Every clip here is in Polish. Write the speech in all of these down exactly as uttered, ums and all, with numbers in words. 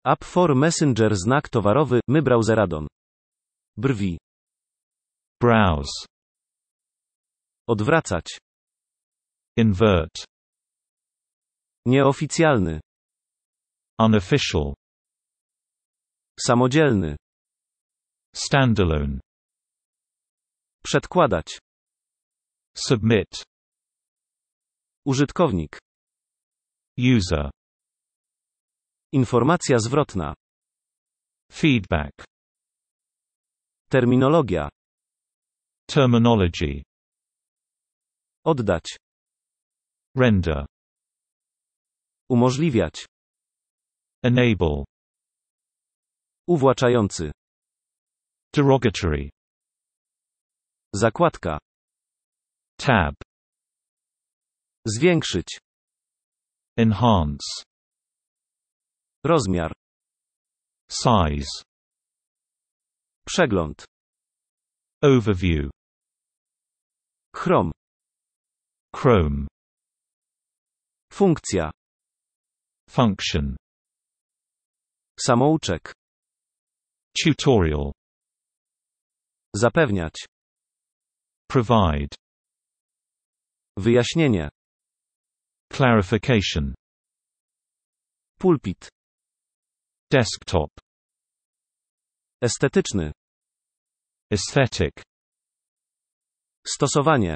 App for Messenger znak towarowy, my browseradon. Brwi. Browse. Odwracać. Invert. Nieoficjalny. Unofficial. Samodzielny. Standalone. Przedkładać. Submit. Użytkownik. User. Informacja zwrotna. Feedback. Terminologia. Terminology. Oddać. Render. Umożliwiać. Enable. Uwłaczający. Derogatory. Zakładka. Tab. Zwiększyć. Enhance. Rozmiar. Size. Przegląd. Overview. Chrome. Chrome. Funkcja. Function. Samouczek. Tutorial. Zapewniać. Provide. Wyjaśnienie. Clarification. Pulpit. Desktop. Estetyczny. Aesthetic. Stosowanie.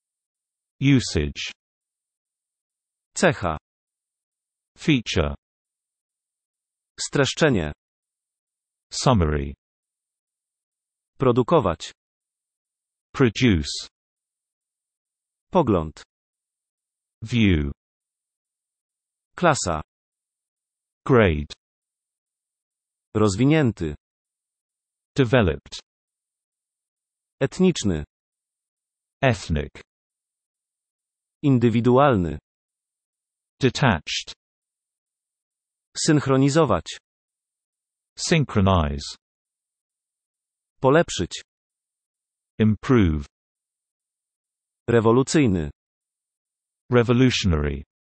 Usage. Cecha. Feature. Streszczenie. Summary. Produkować. Produce. Pogląd. View. Klasa. Grade. Rozwinięty. Developed. Etniczny. Ethnic. Indywidualny. Detached. Synchronizować. Synchronize. Polepszyć. Improve. Rewolucyjny. Revolutionary.